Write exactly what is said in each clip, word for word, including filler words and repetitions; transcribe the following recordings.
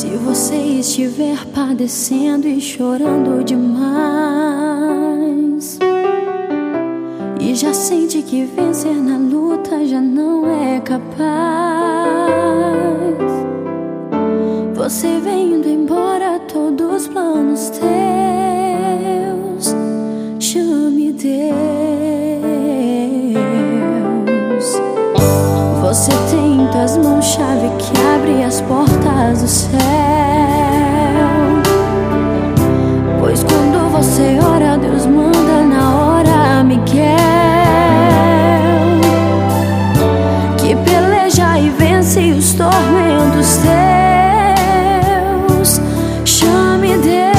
Se você estiver padecendo e chorando demais, e já sente que vencer na luta já não é capaz, você vem indo embora, todos os planos teus. Chame Deus. Você tem em tuas mãos chave que abre as portas do céu, pois quando você ora, Deus manda na hora Miguel, que peleja e vence os tormentos teus. Chame Deus.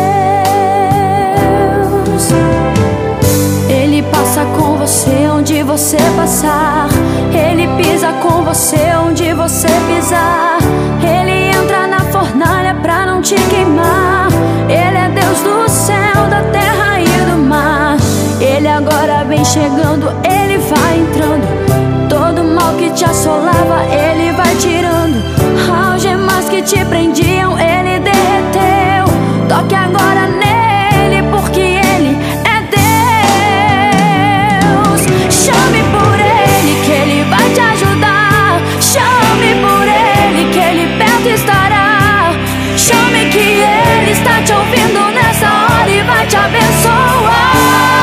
Ele passa com você onde você passar, Ele pisa com você onde você pisar, Ele entra na fornalha pra não te queimar. Ele é Deus do céu, da terra e do mar. Ele agora vem chegando, Ele vai entrando. Todo mal que te assolava, Ele vai tirando. Algemas que te prendiam, Ele derreteu. Toque agora nele, porque Ele é Deus. Chame por Ele, que Ele vai te ajudar. Chame por Ele, que Ele perto estará. Chame que Ele está te ouvindo nessa hora e vai te abençoar.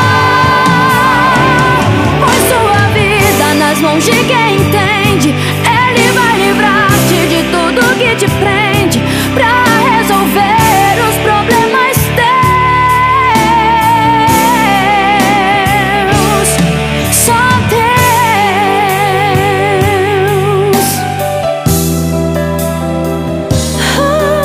Põe sua vida nas mãos de quem entende. Ele vai livrar-te de tudo que te prende, pra resolver os problemas teus. Só Deus. Oh,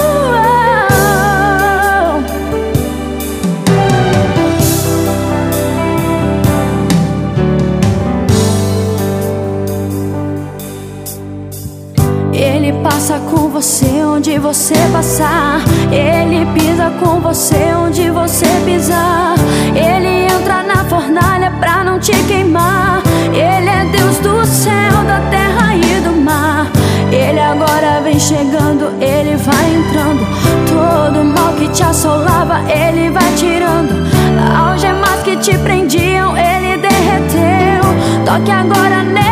oh. Ele passa com você onde você passar, Ele pisa com você onde você pisar, Ele entra na fornalha pra não te queimar. Ele é Deus do céu, da terra e do mar. Ele agora vem chegando, Ele vai entrando. Todo mal que te assolava, Ele vai tirando. Algemas que te prendiam, Ele derreteu. Toque agora nele,